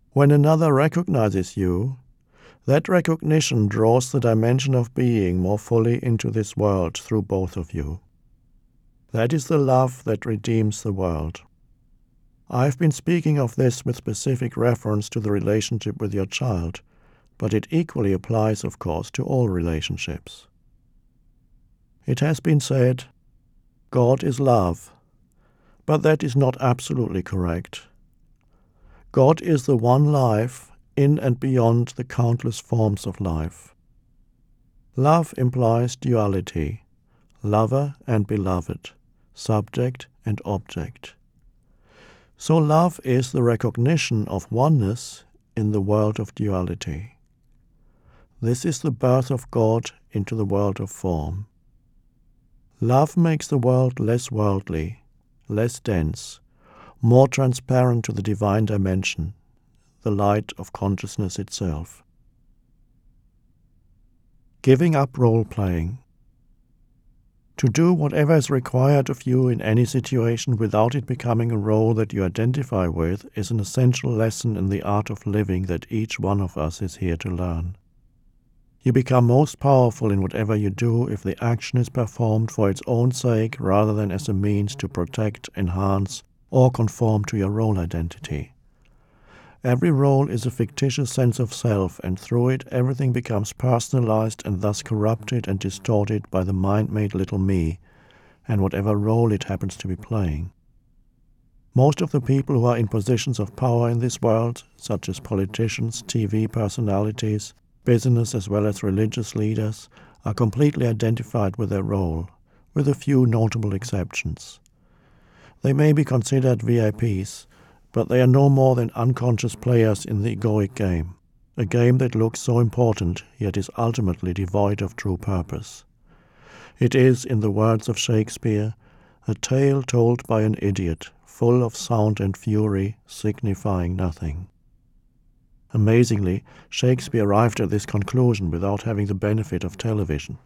When another recognizes you, that recognition draws the dimension of being more fully into this world through both of you. That is the love that redeems the world. I've been speaking of this with specific reference to the relationship with your child, but it equally applies, of course, to all relationships. It has been said, God is love, but that is not absolutely correct. God is the one life in and beyond the countless forms of life. Love implies duality, lover and beloved, subject and object. So love is the recognition of oneness in the world of duality. This is the birth of God into the world of form. Love makes the world less worldly, less dense, more transparent to the divine dimension, the light of consciousness itself. Giving up role-playing. To do whatever is required of you in any situation without it becoming a role that you identify with is an essential lesson in the art of living that each one of us is here to learn. You become most powerful in whatever you do if the action is performed for its own sake rather than as a means to protect, enhance, or conform to your role identity. Every role is a fictitious sense of self, and through it everything becomes personalized and thus corrupted and distorted by the mind-made little me, and whatever role it happens to be playing. Most of the people who are in positions of power in this world, such as politicians, TV personalities, business as well as religious leaders, are completely identified with their role, with a few notable exceptions. They may be considered VIPs, but they are no more than unconscious players in the egoic game, a game that looks so important yet is ultimately devoid of true purpose. It is, in the words of Shakespeare, a tale told by an idiot, full of sound and fury, signifying nothing. Amazingly, Shakespeare arrived at this conclusion without having the benefit of television.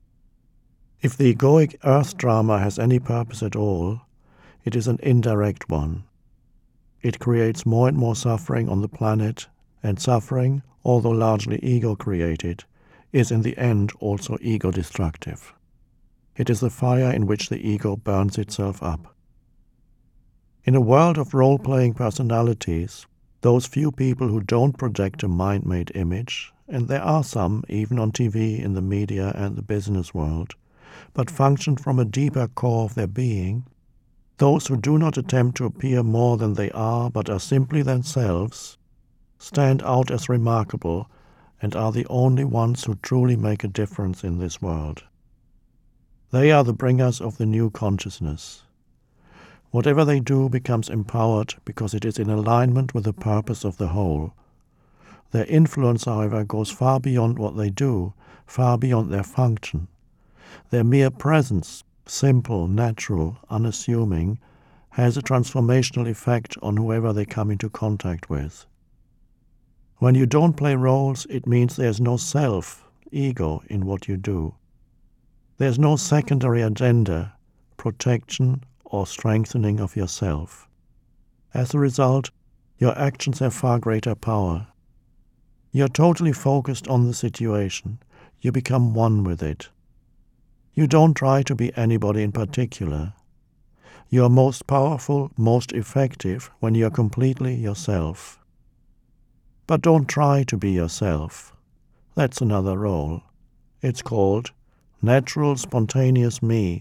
If the egoic earth drama has any purpose at all, it is an indirect one. It creates more and more suffering on the planet, and suffering, although largely ego-created, is in the end also ego-destructive. It is the fire in which the ego burns itself up. In a world of role-playing personalities, those few people who don't project a mind-made image, and there are some even on TV, in the media and the business world, but function from a deeper core of their being, those who do not attempt to appear more than they are but are simply themselves, stand out as remarkable and are the only ones who truly make a difference in this world. They are the bringers of the new consciousness. Whatever they do becomes empowered because it is in alignment with the purpose of the whole. Their influence, however, goes far beyond what they do, far beyond their function. Their mere presence, simple, natural, unassuming, has a transformational effect on whoever they come into contact with. When you don't play roles, it means there's no self, ego, in what you do. There's no secondary agenda, protection, or strengthening of yourself. As a result, your actions have far greater power. You're totally focused on the situation. You become one with it. You don't try to be anybody in particular. You are most powerful, most effective when you are completely yourself. But don't try to be yourself. That's another role. It's called natural, spontaneous me.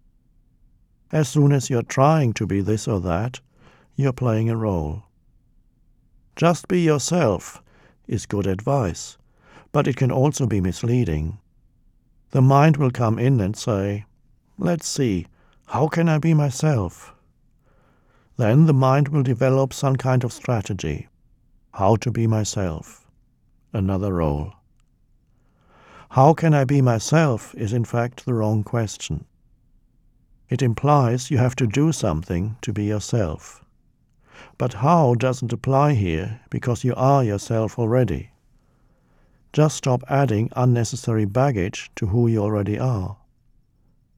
As soon as you're trying to be this or that, you're playing a role. Just be yourself is good advice, but it can also be misleading. The mind will come in and say, let's see, how can I be myself? Then the mind will develop some kind of strategy. How to be myself? Another role. How can I be myself is in fact the wrong question. It implies you have to do something to be yourself. But how doesn't apply here because you are yourself already. Just stop adding unnecessary baggage to who you already are.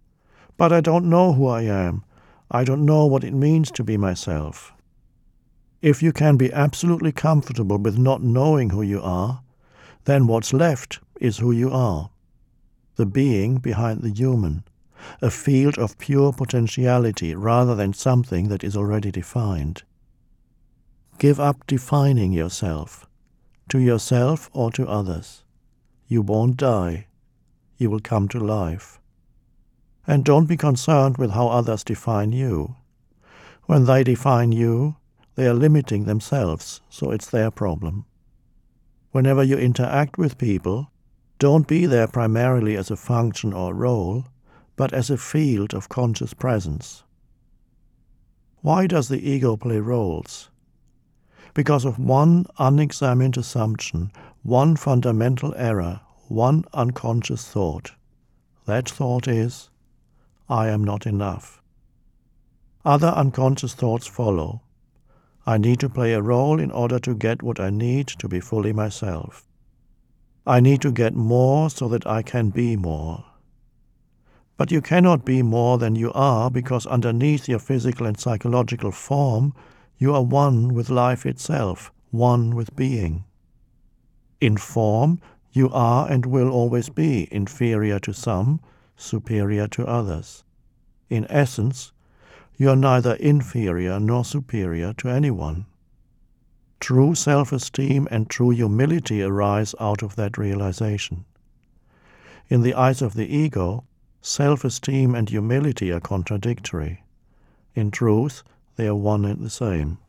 But I don't know who I am. I don't know what it means to be myself. If you can be absolutely comfortable with not knowing who you are, then what's left is who you are, the being behind the human, a field of pure potentiality rather than something that is already defined. Give up defining yourself, to yourself or to others. You won't die. You will come to life. And don't be concerned with how others define you. When they define you, they are limiting themselves, so it's their problem. Whenever you interact with people, don't be there primarily as a function or role, but as a field of conscious presence. Why does the ego play roles? Because of one unexamined assumption, one fundamental error, one unconscious thought. That thought is, I am not enough. Other unconscious thoughts follow. I need to play a role in order to get what I need to be fully myself. I need to get more so that I can be more. But you cannot be more than you are because underneath your physical and psychological form, you are one with life itself, one with being. In form, you are and will always be inferior to some, superior to others. In essence, you are neither inferior nor superior to anyone. True self-esteem and true humility arise out of that realization. In the eyes of the ego, self-esteem and humility are contradictory. In truth, they are one and the same.